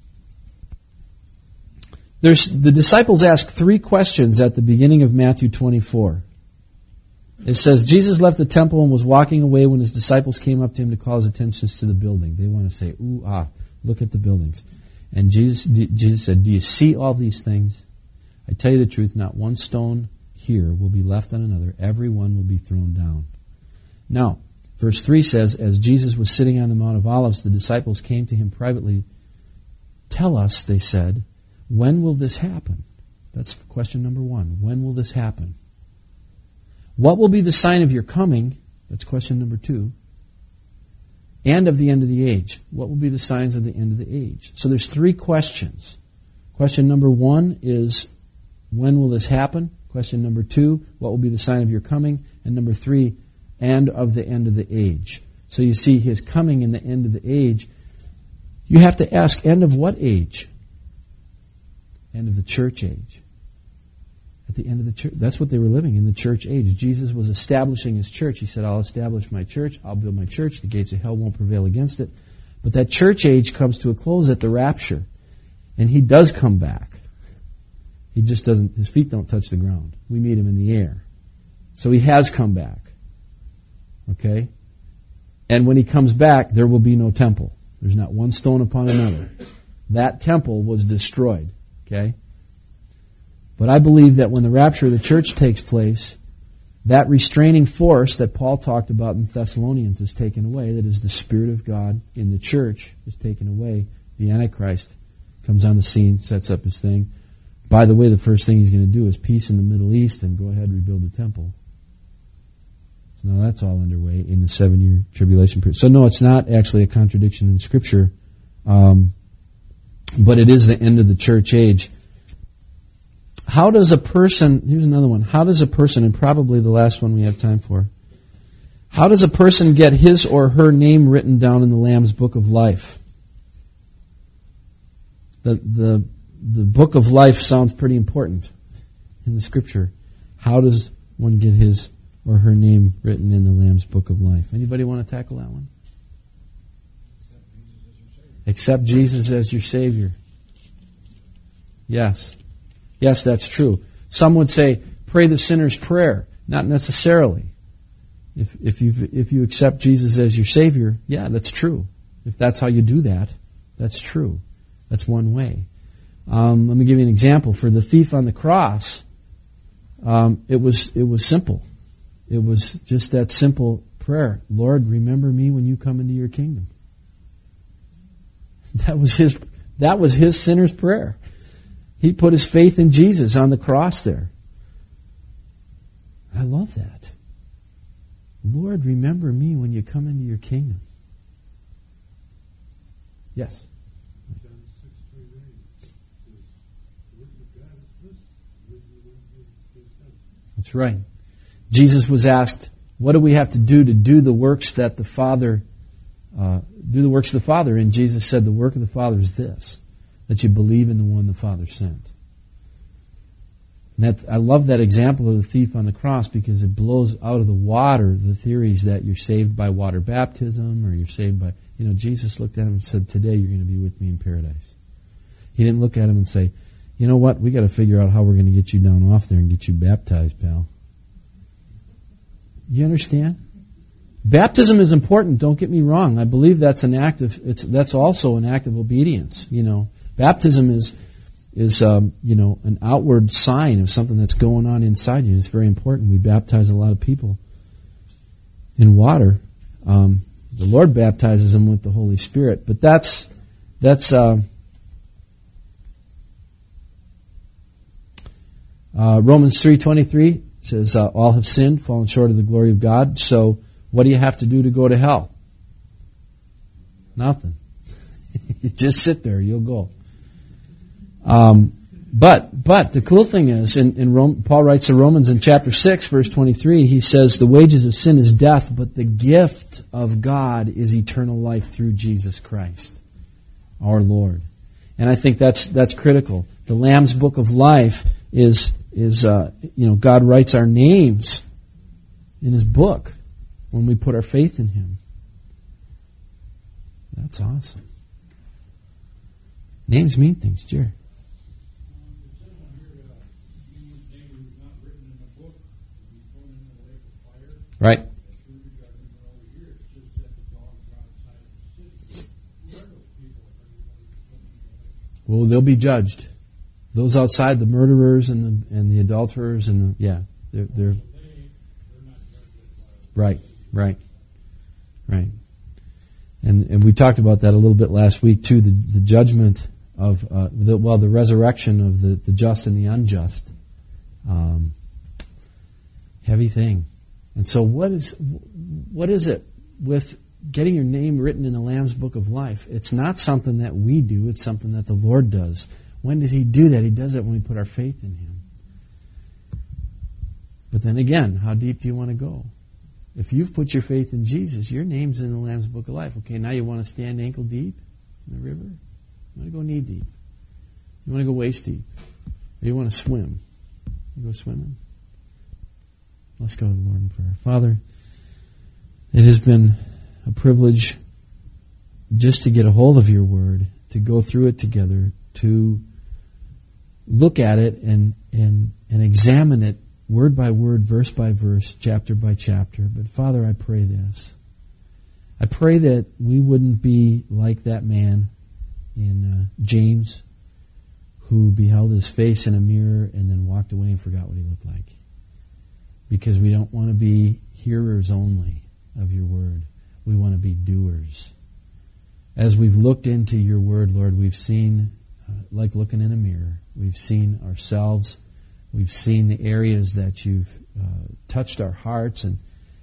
Speaker 1: The disciples ask 3 questions at the beginning of Matthew 24. It says, Jesus left the temple and was walking away when his disciples came up to him to call his attention to the building. They want to say, ooh, ah, look at the buildings. And Jesus said, do you see all these things? I tell you the truth, not one stone here will be left on another. Every one will be thrown down. Now, verse 3 says, as Jesus was sitting on the Mount of Olives, the disciples came to him privately. Tell us, they said, when will this happen? That's question number 1. When will this happen? What will be the sign of your coming? That's question number 2. And of the end of the age. What will be the signs of the end of the age? So there's 3 questions. Question number 1 is, when will this happen? Question number 2, what will be the sign of your coming? And number 3, and of the end of the age. So you see his coming and the end of the age. You have to ask, end of what age? End of the church age. At the end of the church. That's what they were living in, the church age. Jesus was establishing his church. He said, I'll establish my church. I'll build my church. The gates of hell won't prevail against it. But that church age comes to a close at the rapture. And he does come back. He just doesn't, his feet don't touch the ground. We meet him in the air. So he has come back. Okay? And when he comes back, there will be no temple. There's not one stone upon another. That temple was destroyed. Okay? But I believe that when the rapture of the church takes place, that restraining force that Paul talked about in Thessalonians is taken away. That is, the Spirit of God in the church is taken away. The Antichrist comes on the scene, sets up his thing. By the way, the first thing he's going to do is peace in the Middle East and go ahead and rebuild the temple. So now that's all underway in the 7-year tribulation period. So no, it's not actually a contradiction in Scripture, but it is the end of the church age. How does a person, here's another one, how does a person, and probably the last one we have time for, how does a person get his or her name written down in the Lamb's Book of Life? The Book of Life sounds pretty important in the Scripture. How does one get his or her name written in the Lamb's Book of Life? Anybody want to tackle that one? Accept Jesus as your Savior. Yes. Yes, that's true. Some would say, pray the sinner's prayer. Not necessarily. If you accept Jesus as your Savior, yeah, that's true. If that's how you do that, that's true. That's one way. Let me give you an example. For the thief on the cross, it was simple. It was just that simple prayer. Lord, remember me when you come into your kingdom. That was his sinner's prayer. He put his faith in Jesus on the cross there. I love that. Lord, remember me when you come into your kingdom. Yes. That's right. Jesus was asked, what do we have to do the works that the Father, do the works of the Father? And Jesus said, the work of the Father is this, that you believe in the one the Father sent. And I love that example of the thief on the cross because it blows out of the water the theories that you're saved by water baptism or you're saved by, Jesus looked at him and said, today you're going to be with me in paradise. He didn't look at him and say, you know what, we got to figure out how we're going to get you down off there and get you baptized, pal. You understand? Baptism is important, don't get me wrong. I believe that's that's also an act of obedience. Baptism is an outward sign of something that's going on inside you. It's very important. We baptize a lot of people in water. The Lord baptizes them with the Holy Spirit, but that's Romans 3:23 says all have sinned, fallen short of the glory of God. So what do you have to do to go to hell? Nothing. You just sit there, you'll go. But the cool thing is, Paul writes to Romans in chapter 6, verse 23, he says, the wages of sin is death, but the gift of God is eternal life through Jesus Christ, our Lord. And I think that's critical. The Lamb's Book of Life is God writes our names in His book when we put our faith in Him. That's awesome. Names mean things, Jerry. Right. Well, they'll be judged. Those outside, the murderers and the adulterers they're right. And we talked about that a little bit last week too. The judgment of the resurrection of the just and the unjust. Heavy thing. And so what is it with getting your name written in the Lamb's Book of Life? It's not something that we do, it's something that the Lord does. When does He do that? He does it when we put our faith in Him. But then again, how deep do you want to go? If you've put your faith in Jesus, your name's in the Lamb's Book of Life. Okay, now you want to stand ankle deep in the river? You want to go knee deep? You want to go waist deep? Or you want to swim? You go swimming? Let's go to the Lord in prayer. Father, it has been a privilege just to get a hold of your word, to go through it together, to look at it and examine it word by word, verse by verse, chapter by chapter. But Father, I pray this. I pray that we wouldn't be like that man in James who beheld his face in a mirror and then walked away and forgot what he looked like. Because we don't want to be hearers only of your word. We want to be doers. As we've looked into your word, Lord, we've seen, like looking in a mirror, we've seen ourselves, we've seen the areas that you've touched our hearts and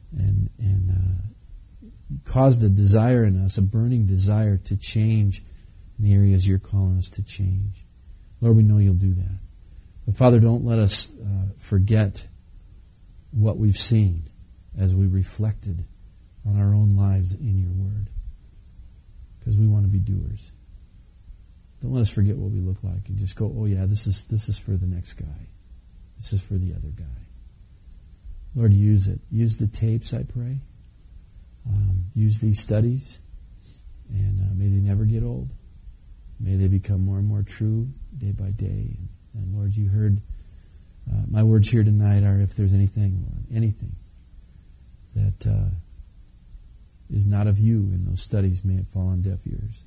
Speaker 1: caused a desire in us, a burning desire to change in the areas you're calling us to change. Lord, we know you'll do that. But Father, don't let us forget what we've seen as we reflected on our own lives in your word. Because we want to be doers. Don't let us forget what we look like and just go, oh yeah, this is for the next guy. This is for the other guy. Lord, use it. Use the tapes, I pray. Use these studies. And may they never get old. May they become more and more true day by day. And Lord, you heard my words here tonight are if there's anything, Lord, anything that is not of you in those studies, may it fall on deaf ears.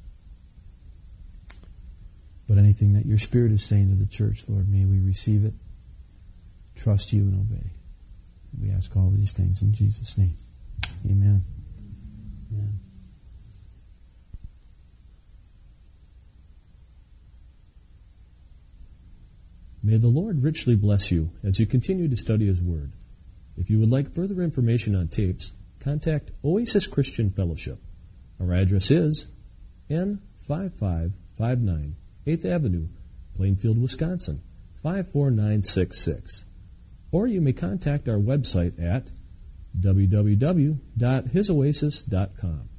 Speaker 1: But anything that your Spirit is saying to the church, Lord, may we receive it, trust you, and obey. We ask all these things in Jesus' name. Amen. Amen.
Speaker 2: May the Lord richly bless you as you continue to study His Word. If you would like further information on tapes, contact Oasis Christian Fellowship. Our address is N5559 8th Avenue, Plainfield, Wisconsin, 54966. Or you may contact our website at www.hisoasis.com.